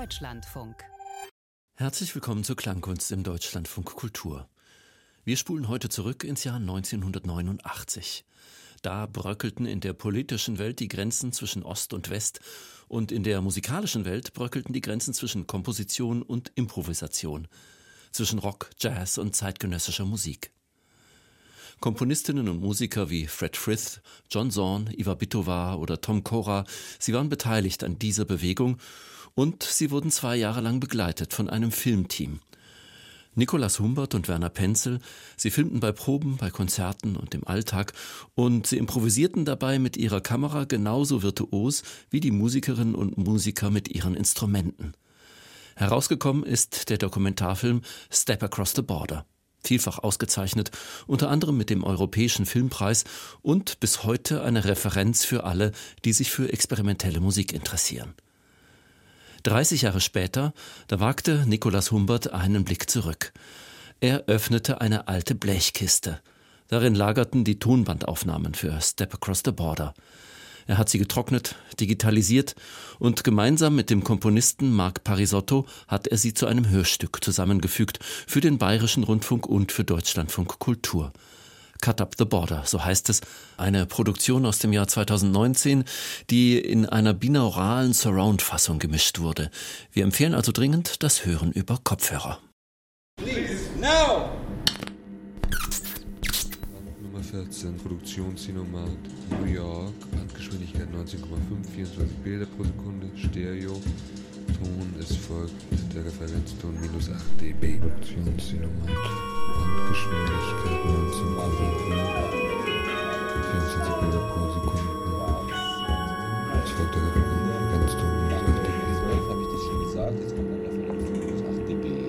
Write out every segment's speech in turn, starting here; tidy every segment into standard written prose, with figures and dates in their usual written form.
Deutschlandfunk. Herzlich willkommen zur Klangkunst im Deutschlandfunk Kultur. Wir spulen heute zurück ins Jahr 1989. Da bröckelten in der politischen Welt die Grenzen zwischen Ost und West und in der musikalischen Welt bröckelten die Grenzen zwischen Komposition und Improvisation, zwischen Rock, Jazz und zeitgenössischer Musik. Komponistinnen und Musiker wie Fred Frith, John Zorn, Iva Bytowa oder Tom Cora, sie waren beteiligt an dieser Bewegung und sie wurden 2 Jahre lang begleitet von einem Filmteam. Nikolaus Humbert und Werner Penzel, sie filmten bei Proben, bei Konzerten und im Alltag und sie improvisierten dabei mit ihrer Kamera genauso virtuos wie die Musikerinnen und Musiker mit ihren Instrumenten. Herausgekommen ist der Dokumentarfilm Step Across the Border. Vielfach ausgezeichnet, unter anderem mit dem Europäischen Filmpreis und bis heute eine Referenz für alle, die sich für experimentelle Musik interessieren. 30 Jahre später, da wagte Nikolaus Humbert einen Blick zurück. Er öffnete eine alte Blechkiste. Darin lagerten die Tonbandaufnahmen für Step Across the Border. Er hat sie getrocknet, digitalisiert und gemeinsam mit dem Komponisten Marc Parisotto hat er sie zu einem Hörstück zusammengefügt für den Bayerischen Rundfunk und für Deutschlandfunk Kultur. Cut Up the Border, so heißt es, eine Produktion aus dem Jahr 2019, die in einer binauralen Surround-Fassung gemischt wurde. Wir empfehlen also dringend das Hören über Kopfhörer. Please, now! Nummer 14, Produktionscinomat, New York, Bandgeschwindigkeit 19,5, 24 Bilder pro Sekunde, Stereo, Ton, es folgt der Referenzton -8 dB. Produktionscinomat, Bandgeschwindigkeit 19,5, 24 Bilder pro Sekunde, es folgt der Referenzton -8 dB. Habe ich das schon gesagt? Jetzt kommt der Referenzton -8 dB.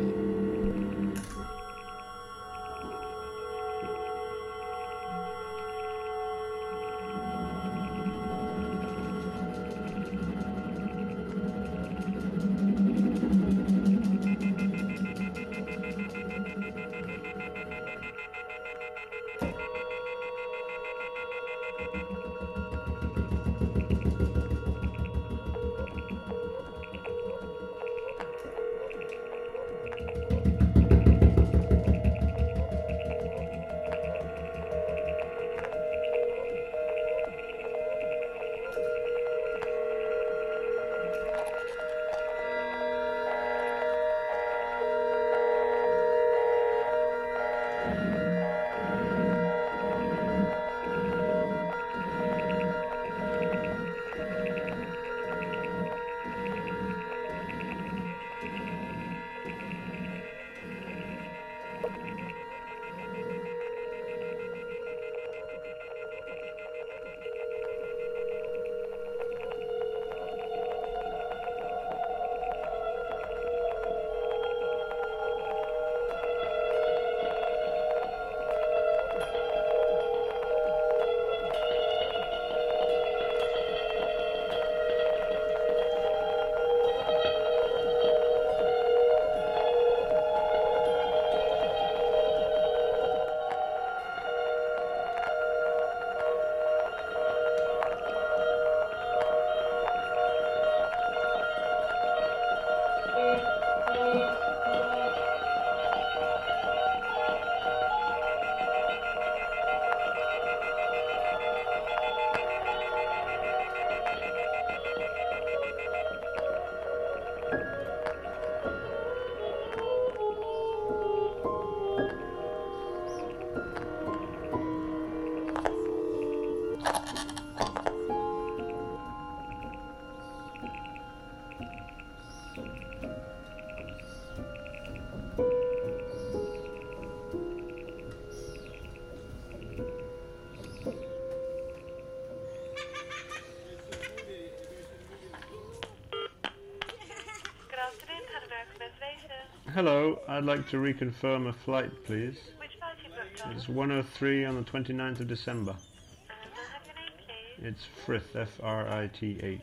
Hello, I'd like to reconfirm a flight, please. Which flight you booked on? It's 103 on the 29th of December. And have your name, please? It's Frith, F-R-I-T-H.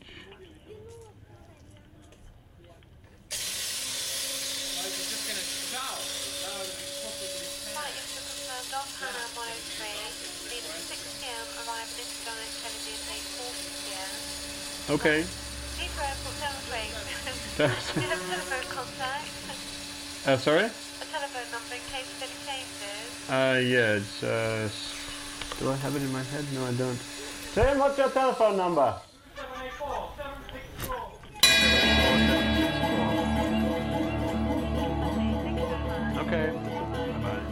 Flight is confirmed off Hana 103, leaving 6 p.m, arrival in Ghana, Kennedy at 8:40 p.m. Okay. Heathrow Airport, Delaware. Do you have a telephone contact? Sorry? A telephone number in case of any changes? Yeah, it's, do I have it in my head? No, I don't. Tim, what's your telephone number? 784. Okay. Bye-bye.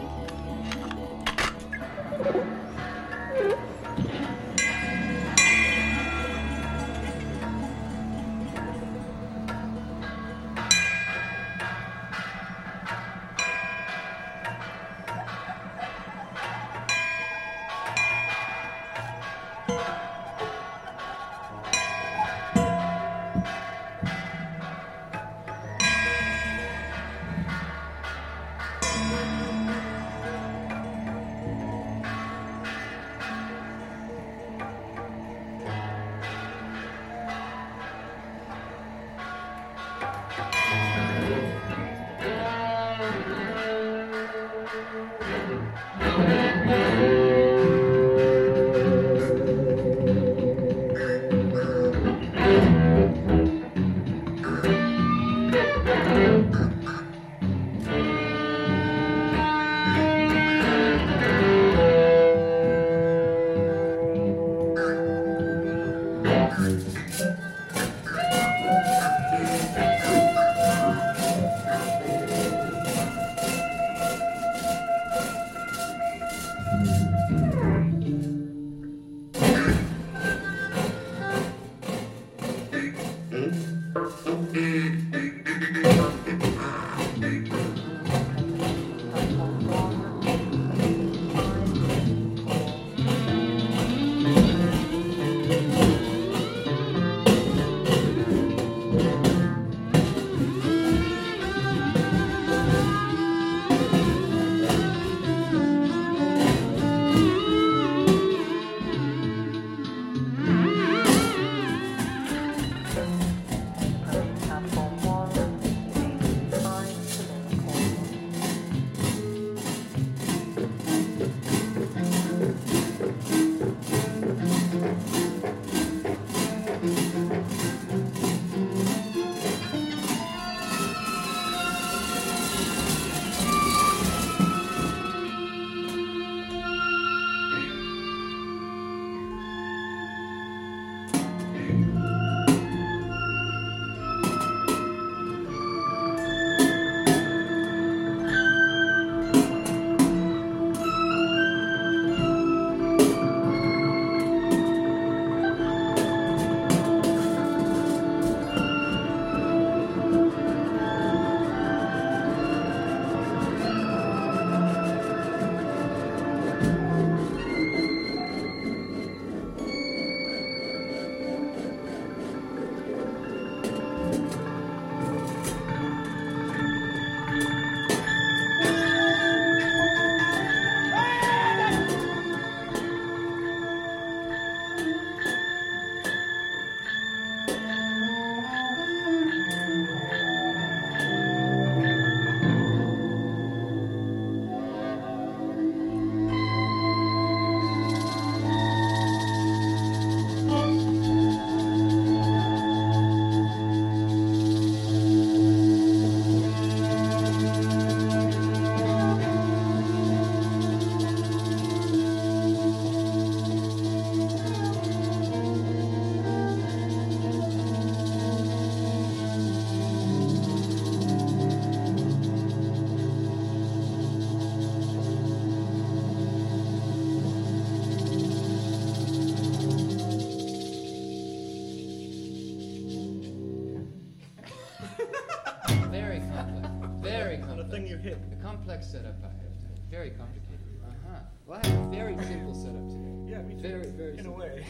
complex setup I have today. Very complicated. Well, I have a very simple setup today. Yeah, me too. Very, very in simple. a way.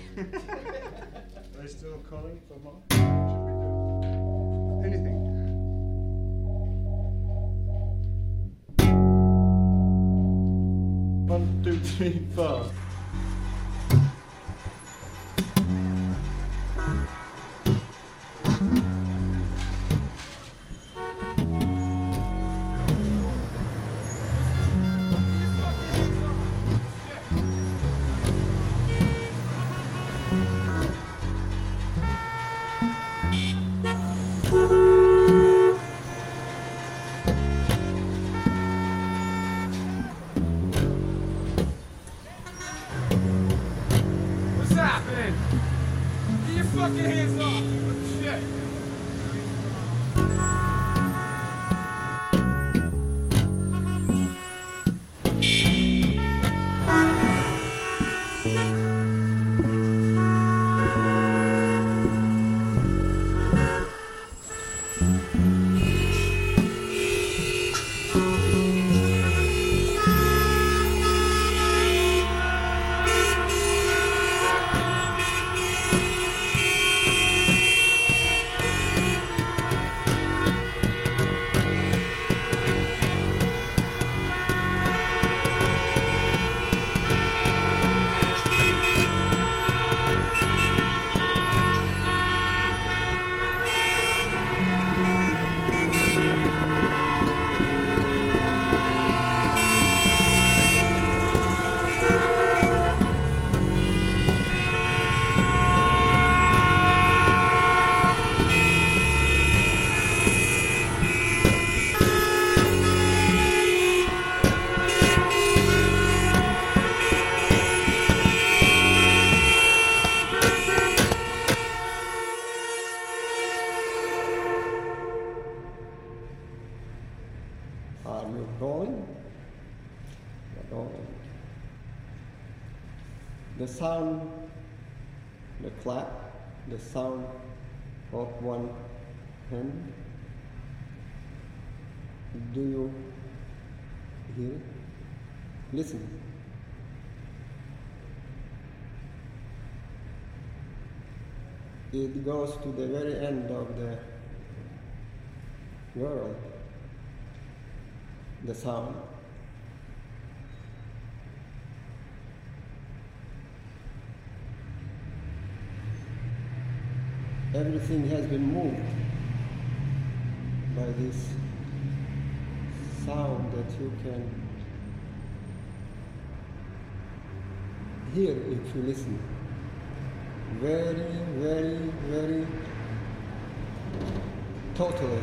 Are they still calling for more? Should we do anything? One, two, three, four. Thank you. Are you going? You're going. The sound, the clap, the sound of one hand. Do you hear it? Listen. It goes to the very end of the world. The sound. Everything has been moved by this sound that you can hear if you listen. Very, very, very totally.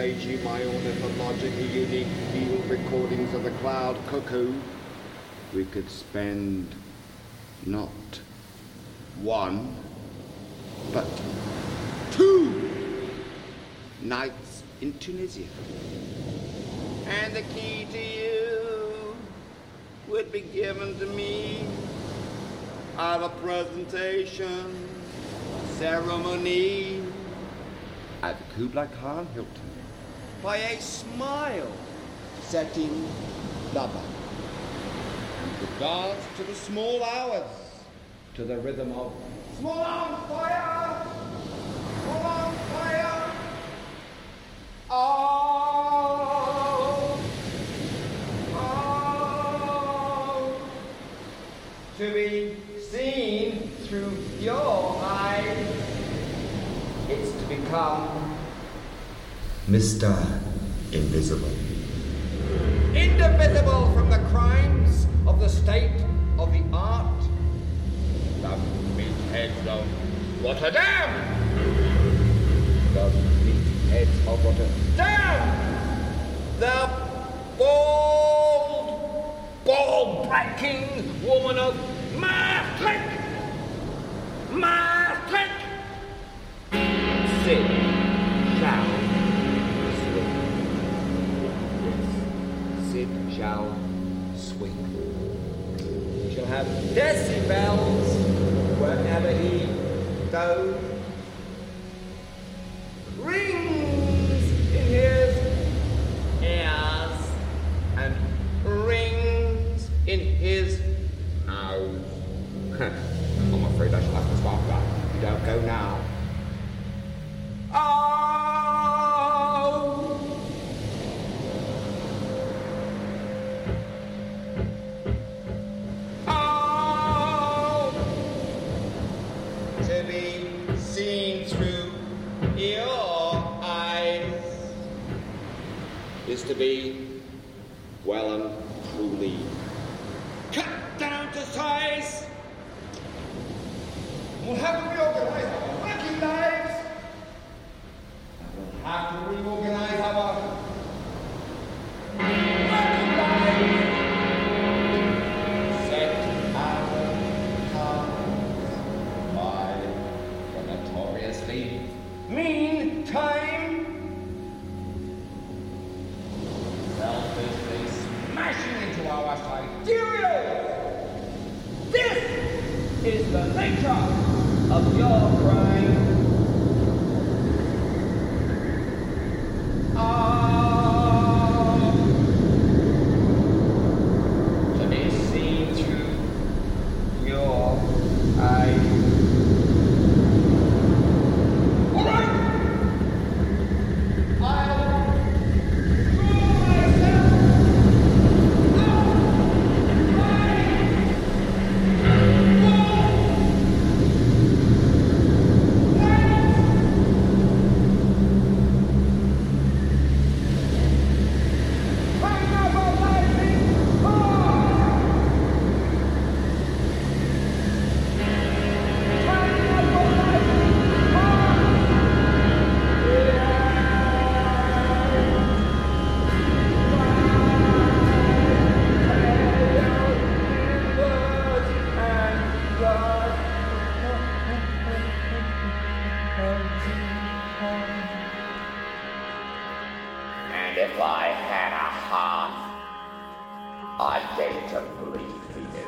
Meiji, my ornithologically unique field recordings of the cloud cuckoo, we could spend not one, but 2 nights in Tunisia. And the key to you would be given to me at a presentation ceremony at the Kublai Khan Hilton by a smile-setting lover. With regards to the small hours, to the rhythm of small arms fire, small arms fire, oh, oh, to be seen through your eyes, it's to become Mr. Invisible. Indivisible from the crimes of the state, of the art, the meatheads of Rotterdam. The meatheads of Rotterdam. The ball-breaking woman of Maastricht. Maastricht. Sid shall swing. Yes, Sid shall swing. He shall have decibels wherever he goes. Rings in his ears and rings in his nose. I'm afraid I shall have to stop that. You don't go now. Oh! Oh! To be seen through your eyes is to be well and truly cut down to size. We'll have to reorganize our working lives. We'll have to reorganize our working lives. Set our times by the notoriously mean time. Selfishly smashing into our sidereal. This is the nature of your crime. To be seen through your eyes. All right. I'll throw myself out and if I had a heart, I'd get it to breathe for you.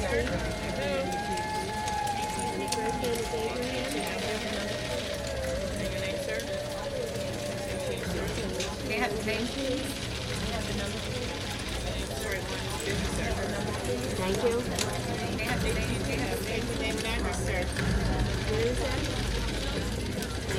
Thank you. Where is that?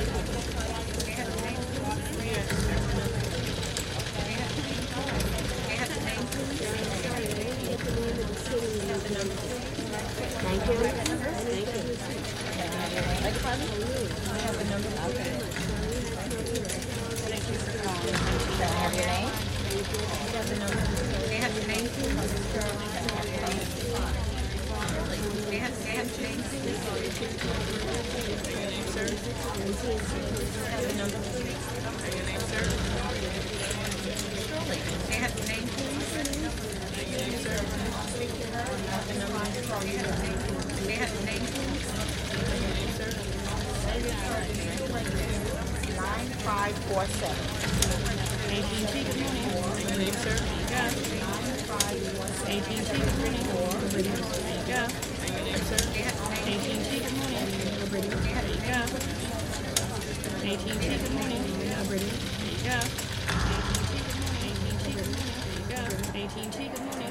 Thank you. Thank you. Beg your pardon? I have the number. Okay. Thank you for calling. Can I have your name? I have the number. Can I have your name, please? Can I have your name? Can I have your name, please? Your name, sir? Can I have the number, please? Your name, sir? Surely. Can I have your name, please? Your name, sir? Have the number. May I have your name, please? Your name, sir? 9547. AT&T, good morning. Your name, sir? Yeah. 9547. AT&T, good morning. Yeah. Your name, sir? AT&T, good morning. Yeah. AT&T, good morning. Yeah. AT&T, good morning.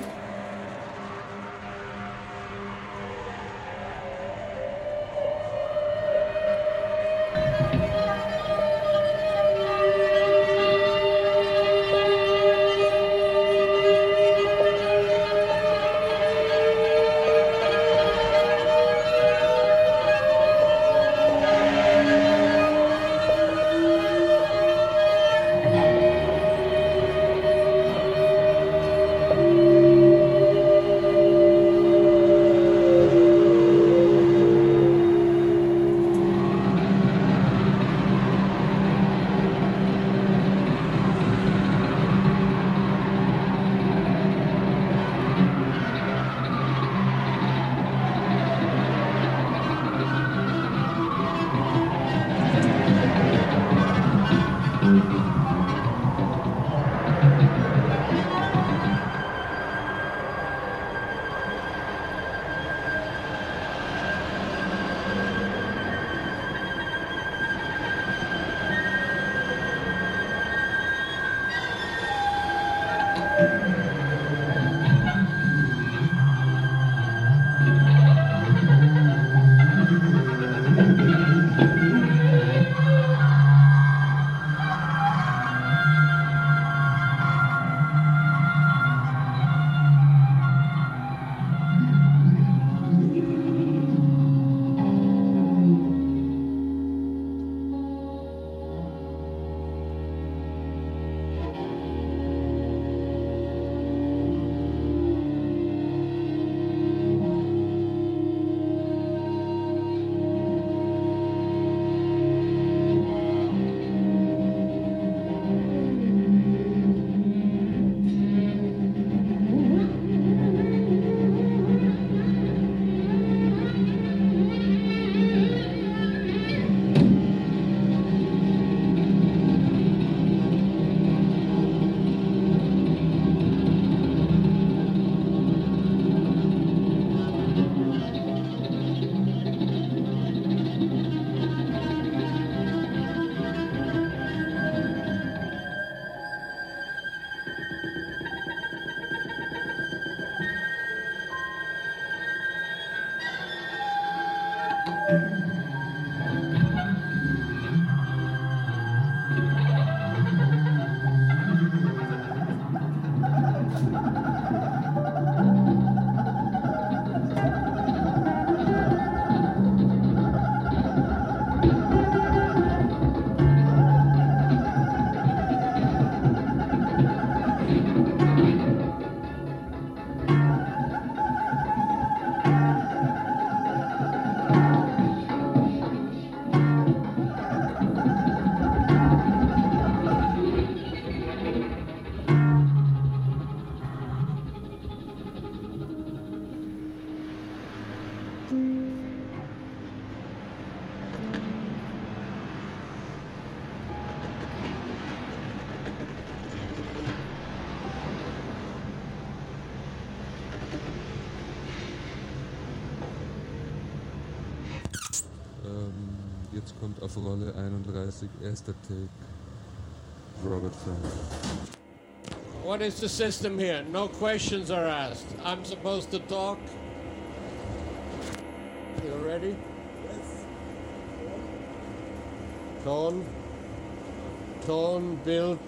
Jetzt kommt auf Rolle 31, erster Take, Robert Frank. What is the system here? No questions are asked. I'm supposed to talk. You ready? Yes. Tone, Bild.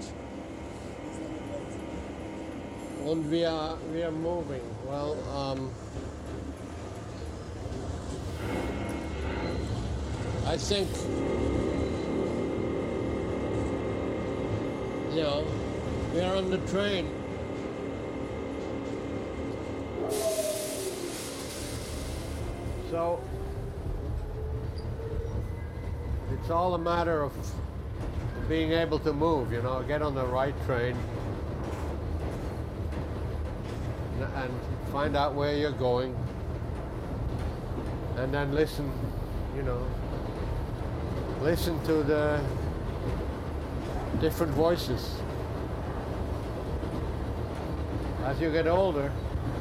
Und we are moving. Well, I think, you know, we are on the train. So, it's all a matter of being able to move, you know, get on the right train and find out where you're going, and then listen, you know, listen to the different voices. As you get older,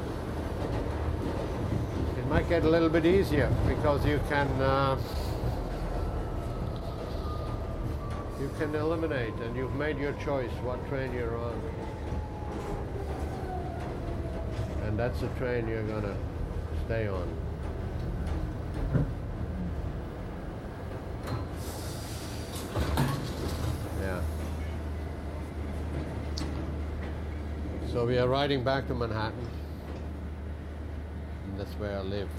it might get a little bit easier because you can eliminate, and you've made your choice what train you're on. And that's the train you're gonna stay on. Yeah. So we are riding back to Manhattan, and that's where I live.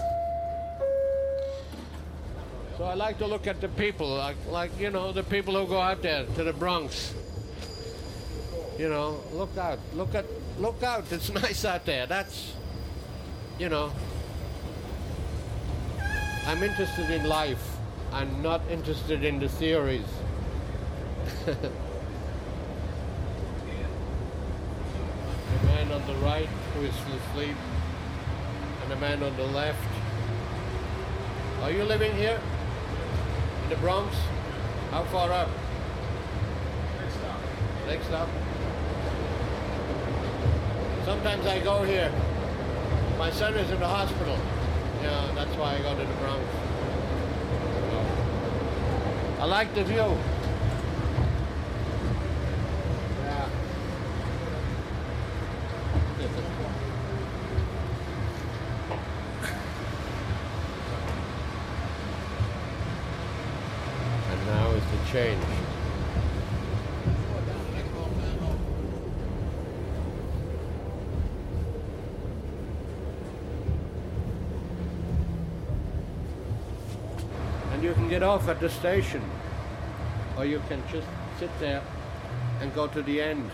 So I like to look at the people, like you know, the people who go out there to the Bronx. You know, look out, look out, it's nice out there. That's, you know, I'm interested in life. I'm not interested in the theories. The man on the right who is asleep, and the man on the left. Are you living here? In the Bronx? How far up? Next stop. Sometimes I go here. My son is in the hospital. Yeah, that's why I go to the Bronx. So, I like the view. Yeah. And now is the change. You can get off at the station, or you can just sit there and go to the end.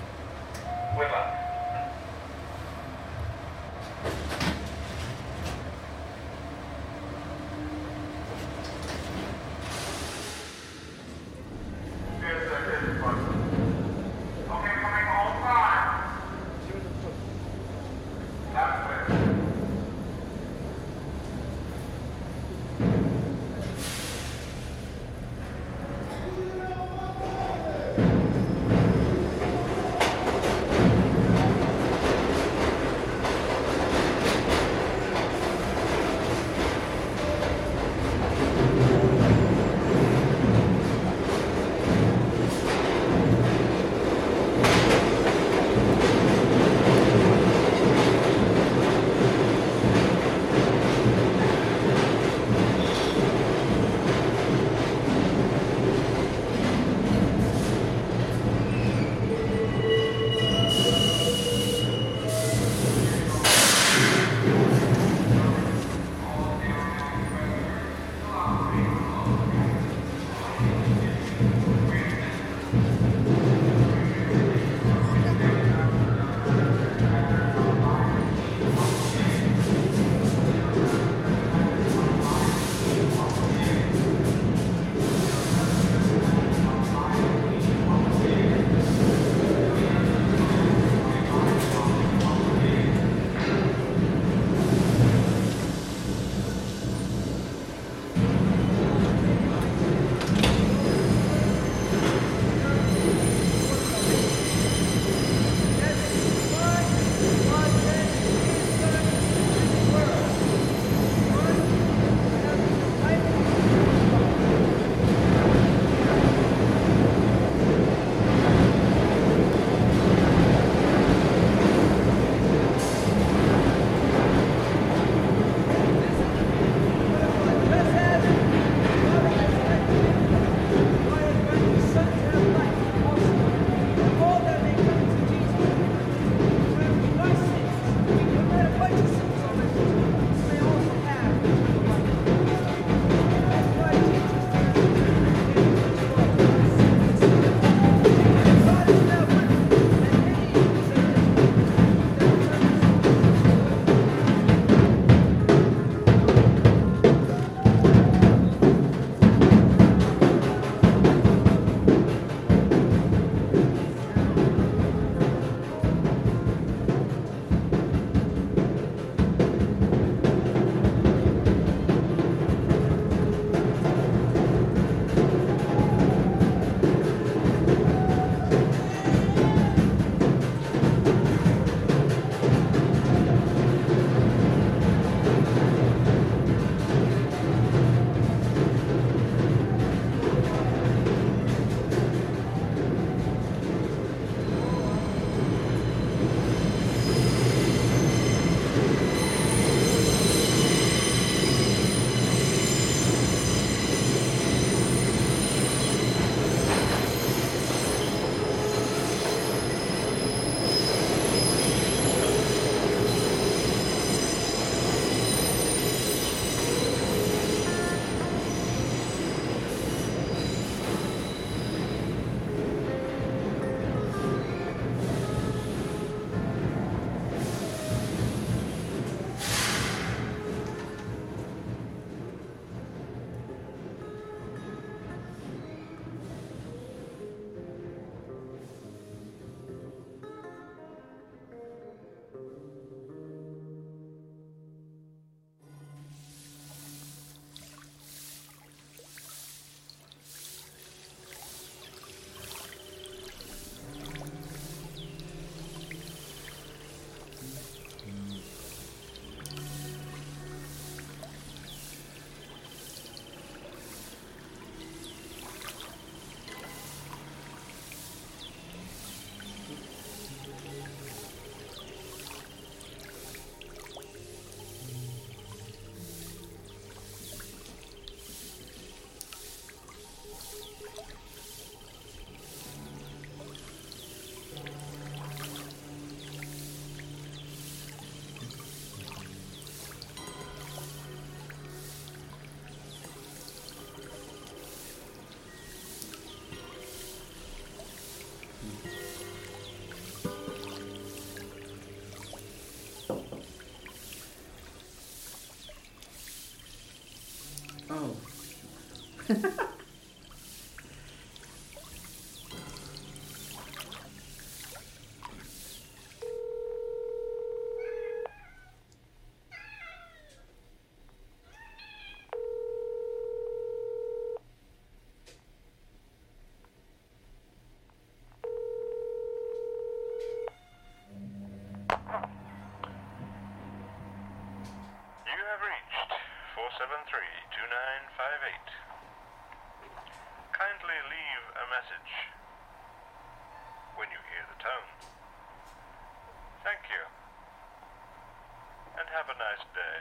Oh. You have reached 473-2958. Kindly leave a message when you hear the tone. Thank you, and have a nice day.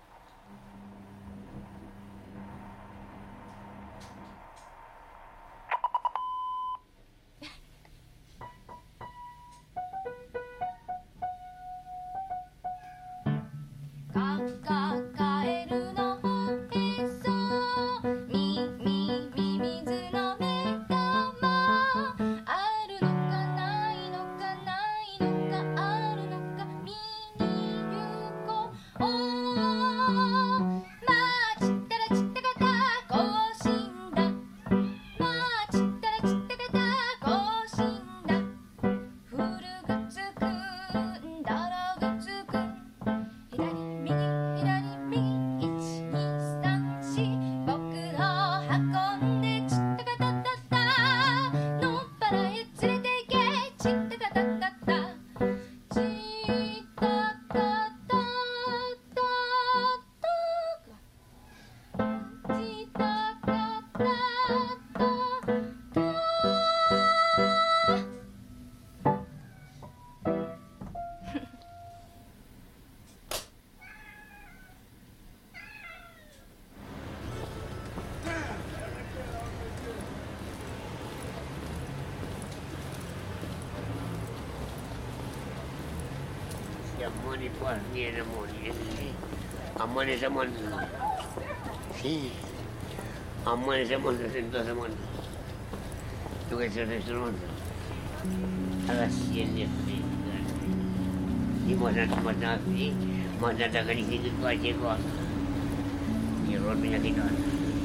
Money for me and the money. I'm money someone. See, I'm money someone to someone. To get to the restaurant. I was seeing this thing. He must not be. Must not have anything to buy take off. He wrote me nothing on.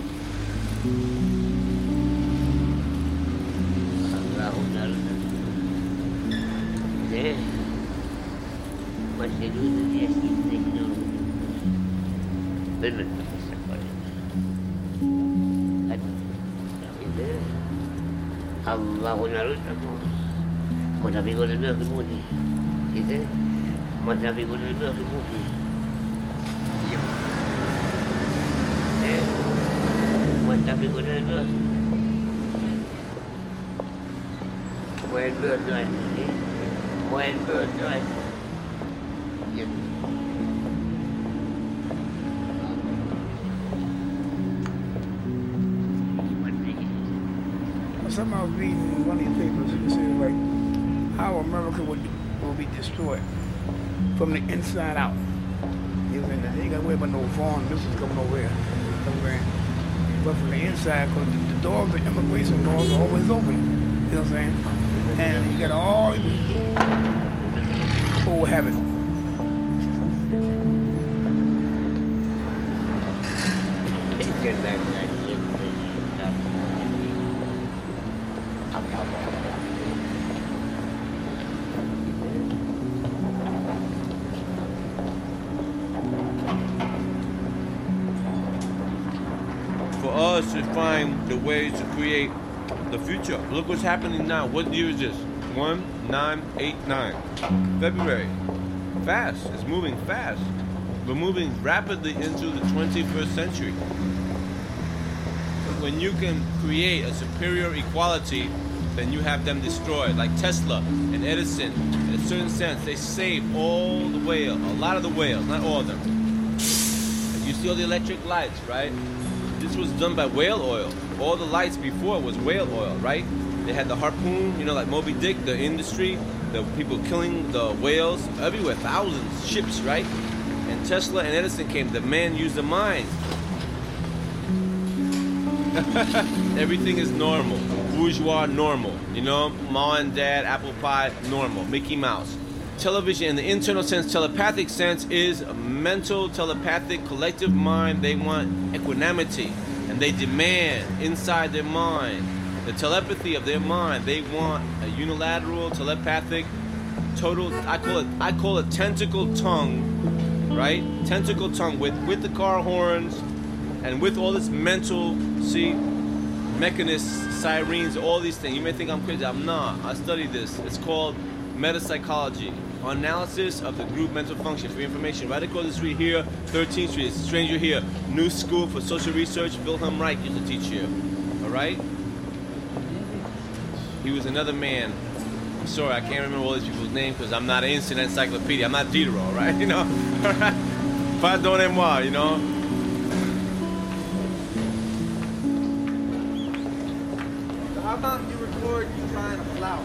There. What they do is yes, they know. Women support it. Allah narut aku. Mata bigo le mer mudi. Ite. Mata bigo le mer mudi. Mata bigo le mer. When bird right. When bird right. Something I was reading in one of your papers, it says like how America will be destroyed from the inside out. You know, they ain't got to worry about no foreign missiles coming over here. But from the inside, because the doors, the immigration doors are always open. You know what I'm saying? And you got all old habits. For us to find the ways to create the future. Look what's happening now. What year is this? 1989. February. Fast. It's moving fast. We're moving rapidly into the 21st century. When you can create a superior equality, then you have them destroyed. Like Tesla and Edison, in a certain sense, they saved all the whales, a lot of the whales, not all of them. You see all the electric lights, right? This was done by whale oil. All the lights before was whale oil, right? They had the harpoon, you know, like Moby Dick, the industry, the people killing the whales everywhere, thousands, ships, right? And Tesla and Edison came, the man used the mind. Everything is normal. Bourgeois, normal. You know, mom and dad, apple pie, normal. Mickey Mouse. television in the internal sense, telepathic sense, is a mental, telepathic, collective mind. They want equanimity, and they demand inside their mind, the telepathy of their mind. They want a unilateral, telepathic, total. I call it tentacle tongue, right? Tentacle tongue with the car horns, and with all this mental, mechanists, sirens, all these things. You may think I'm crazy. I'm not. I study this. It's called metapsychology, analysis of the group mental function. For information, right across the street here, 13th Street, it's a stranger here, New School for Social Research, Wilhelm Reich used to teach here. All right? He was another man. I'm sorry, I can't remember all these people's names because I'm not an instant encyclopedia. I'm not Diderot, all right? You know? All right? Pardonnez-moi, you know? How about you record you buying a flower?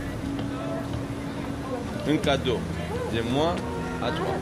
Un cadeau de moi à toi.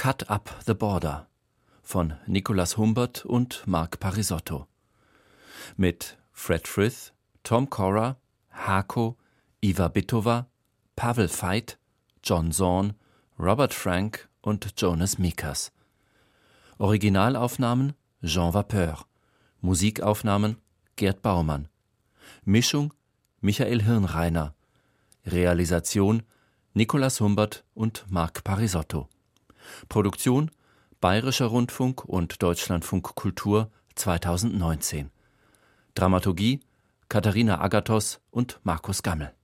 Cut Up the Border von Nicholas Humbert und Mark Parisotto. Mit Fred Frith, Tom Cora, Hako, Iva Bitova, Pavel Veit, John Zorn, Robert Frank und Jonas Mekas. Originalaufnahmen Jean Vapeur. Musikaufnahmen Gerd Baumann. Mischung Michael Hirnreiner. Realisation Nicholas Humbert und Mark Parisotto. Produktion Bayerischer Rundfunk und Deutschlandfunk Kultur 2019. Dramaturgie Katharina Agathos und Markus Gammel.